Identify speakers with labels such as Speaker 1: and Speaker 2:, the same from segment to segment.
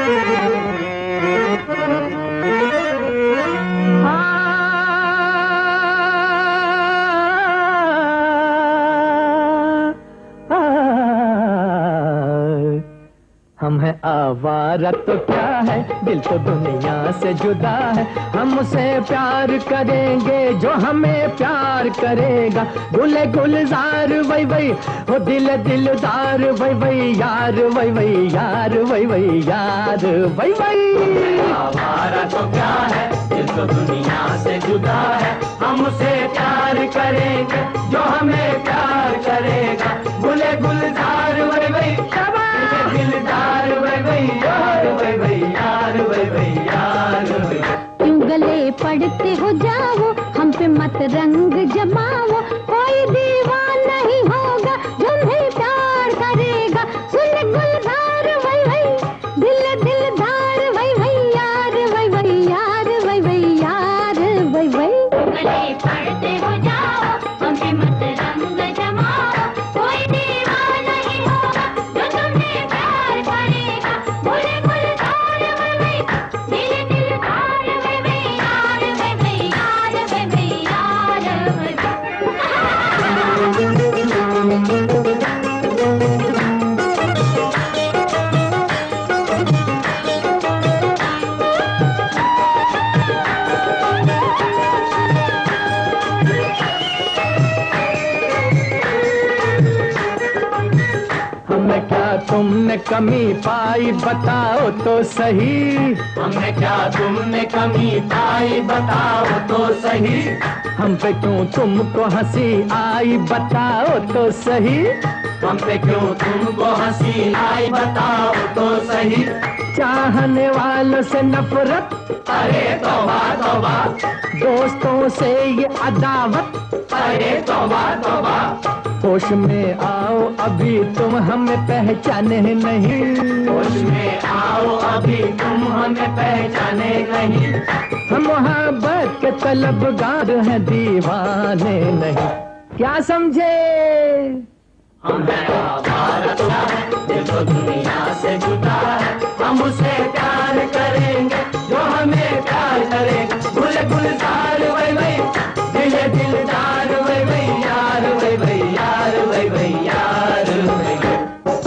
Speaker 1: हम है आवारा तो क्या है, दिल तो दुनिया से जुदा है। हम उसे प्यार करेंगे जो हमें प्यार करेगा। गुले गुलजार वही वही हो, दिल दिलदार वही वही यार, वही वही यार, वही वही यार, वही वही।
Speaker 2: आवारा तो क्या है, दिल तो दुनिया से जुदा है। हम उसे प्यार करेंगे जो हमें प्यार करेगा। गुले गुलजार वही वही दिलदार वही वही यार, वही वही यार, वही वही यार।
Speaker 3: क्यों गले पड़ते हो जाओ, हम पे मत रंग जमाओ। कोई दीवाना नहीं होगा तुम्हें प्यार करेगा। सुन गुलजार वही वही, दिल दिलदार वही वही यार, वही वही यार, वही वही यार, वही वही। गले पड़ते हो जाओ, हम पे मत रंग जमाओ। कोई दीवाना नहीं होगा जो तुम्हें प्यार करेगा। गुले गुलजार वही वही, दिल दिलदार वही वही यार, वही वही यार, वही वही यार, वही
Speaker 1: हमने क्या तुमने कमी पाई बताओ तो सही।
Speaker 2: हमने क्या तुमने कमी पाई बताओ तो सही।
Speaker 1: हम पे क्यों तुमको हंसी आई बताओ तो सही।
Speaker 2: हम पे क्यों तुमको हंसी आई बताओ तो सही।
Speaker 1: चाहने वालों से नफरत,
Speaker 2: अरे तौबा तौबा।
Speaker 1: दोस्तों से ये अदावत,
Speaker 2: अरे तौबा तौबा।
Speaker 1: होश में आओ अभी तुम हमें पहचाने नहीं।
Speaker 2: होश में आओ अभी तुम हमें पहचाने नहीं।
Speaker 1: हम मोहब्बत के तलबगार हैं दीवाने नहीं। क्या समझे?
Speaker 2: हम हैं आवारा तो क्या है, दिल तो दुनिया से जुदा है। हम उसे प्यार करेंगे जो हमें प्यार करेगा। गुल गुलजार वही वही, दिल दिलदार वही वही यार, वही वही यार, वही वही यार, वही वही।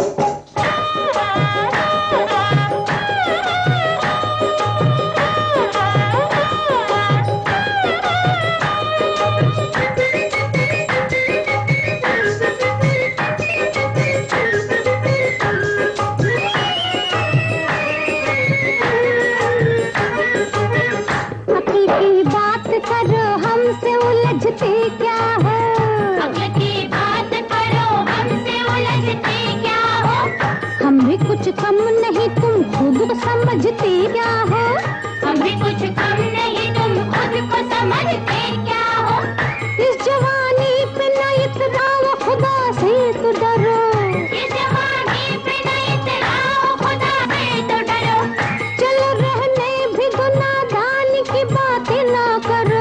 Speaker 3: उलझते क्या हो? अक्ल की बात करो, हमसे उलझते क्या हो? हम भी कुछ कम नहीं, तुम खुद को समझते क्या हो? हम भी कुछ कम नहीं, तुम खुद को समझते क्या हो? इस जवानी पे न इतराओ, खुदा से तो डरो। इस जवानी पे न इतराओ, खुदा से तो डरो। चलो रहने भी दो, नादान की बातें ना करो।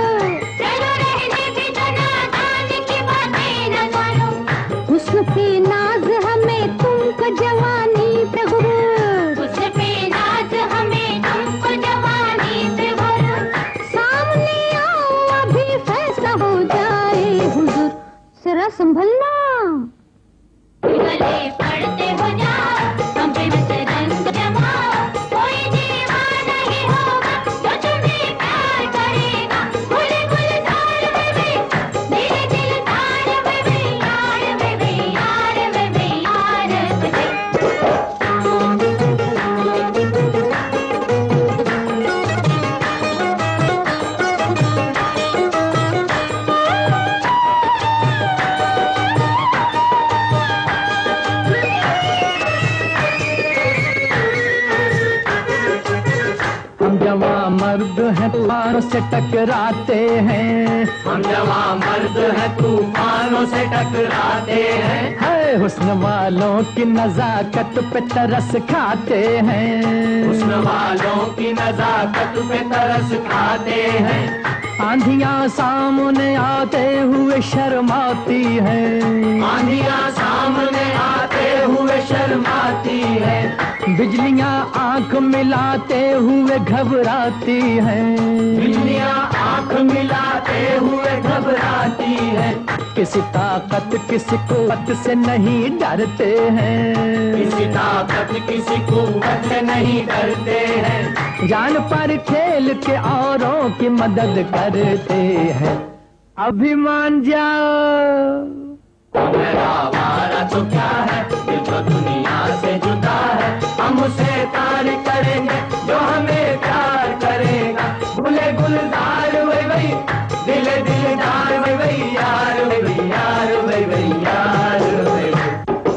Speaker 3: हुस्न पे नाज हमें तुमको जवानी पे गुरूर। हुस्न पे नाज हमें तुमको जवानी पे गुरूर। सामने आओ अभी फैसला हो जाए हुजूर। जरा संभलना। गले पड़ते हो जाओ, हम पे मत रंग जमाओ। कोई दीवाना ही होगा जो तुम्हें प्यार करेगा। गुले गुलजार वही वही, दिल दिलदार वही वही यार, वही वही यार, वही वही यार, वही वही।
Speaker 1: हम जवां मर्द हैं तूफानों से टकराते हैं।
Speaker 2: हम जवां मर्द हैं तूफानों से टकराते हैं।
Speaker 1: है हुस्न वालों की नजाकत पे तरस खाते हैं।
Speaker 2: हुस्न वालों की नजाकत पे तरस खाते हैं।
Speaker 1: आंधियां सामने आते हुए शर्माती हैं।
Speaker 2: आंधियां सामने आते हुए शर्माती है।
Speaker 1: बिजलियां आंख मिलाते हुए घबराती है,
Speaker 2: बिल्लियां आंख मिलाते हुए घबराती है,
Speaker 1: किसी ताकत किसी कुव्वत से नहीं डरते हैं,
Speaker 2: किसी ताकत किसी कुव्वत से नहीं डरते हैं,
Speaker 1: जान पर खेल के औरों की मदद करते हैं। अभिमान जाओ
Speaker 2: मेरा आवारा तो क्या है, दिल तो दुनिया से जुदा है, हम उसे प्यार करेंगे जो हमें प्यार करेगा, भूले गुलजार वही वही, दिले दिलदार वही वही यार, वही वही यार, वही वही यार, वही वही।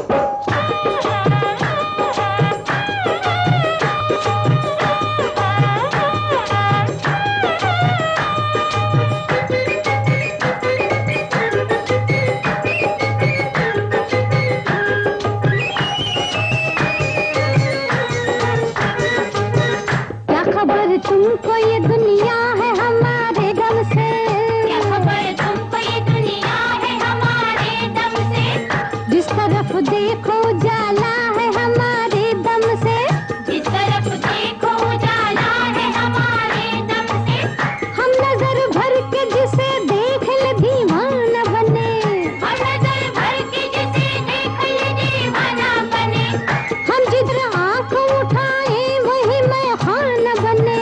Speaker 3: तुमको ये दुनिया है हमारे दम से, क्या खबर तुमको ये दुनिया है हमारे दम से, जिस तरफ देखो उजाला है हमारे दम से, जिस तरफ देखो उजाला है हमारे दम से, हम नजर भर के जिसे देख ले दीवाना बने, हम नजर भर के जिसे देख ले दीवाना बने, हम जिधर आंख उठाए वही मैं खाना बने,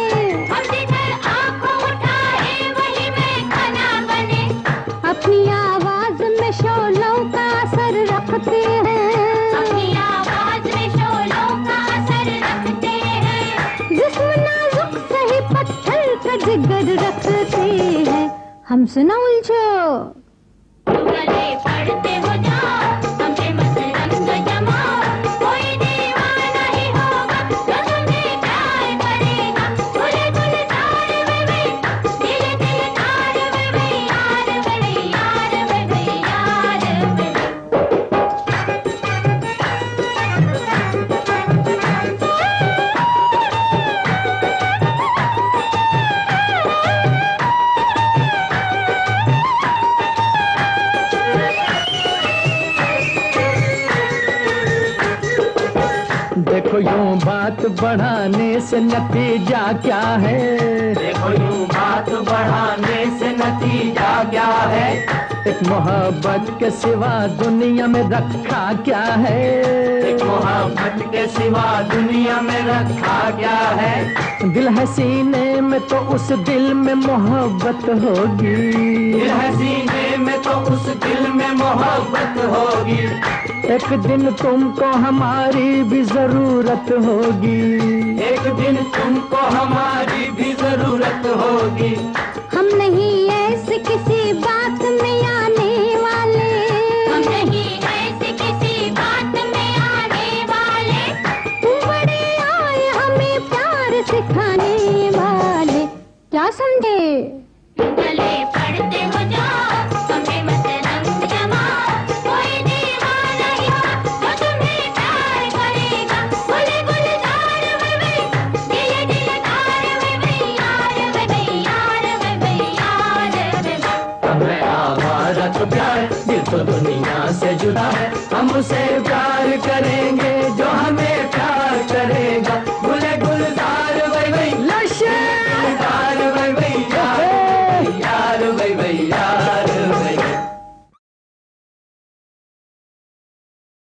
Speaker 3: अपनी आवाज में शोलों का असर रखते हैं, अपनी आवाज में शोलों का असर रखते हैं, जिस्म नाजुक सही पत्थर का जिगर रखते हैं। हमसे न उलझो, गले पड़ते हो जाओ, हमसे मत रंग जमाओ, कोई दीवाना ही होगा जो तुम्हें प्यार करेगा, भूले गुलजार वे वे, दिल दिलदार वे वे यार, वे वे यार, वे वे यार, वे वे।
Speaker 1: देखो यूं बात बढ़ाने से नतीजा क्या है,
Speaker 2: देखो यूं बात बढ़ाने से नतीजा क्या है,
Speaker 1: एक मोहब्बत के सिवा दुनिया में रखा क्या है,
Speaker 2: एक मोहब्बत के सिवा दुनिया में रखा क्या है,
Speaker 1: दिल है सीने में तो उस दिल में मोहब्बत होगी,
Speaker 2: दिल है सीने में तो उस दिल में मोहब्बत होगी,
Speaker 1: एक दिन तुमको हमारी भी जरूरत होगी,
Speaker 2: एक दिन तुमको हमारी भी जरूरत होगी,
Speaker 3: हम नहीं ऐसे किसी बात में आने वाले, हम नहीं ऐसे किसी बात में आने वाले, तुम बड़े आए हमें प्यार सिखाने वाले, क्या समझे? गले पड़ते हो जाओ, हमें मत रंग जमाओ, कोई दीवाना ही हो जो तुम्हें प्यार करेगा, भूले गुलजार वे वे, दिल दिलदार वे वे यार, वे वे यार, वे वे यार, वे वे।
Speaker 2: हमें आवारा तो प्यार, दिल तो दुनिया से जुदा है, हम उसे प्यार करेंगे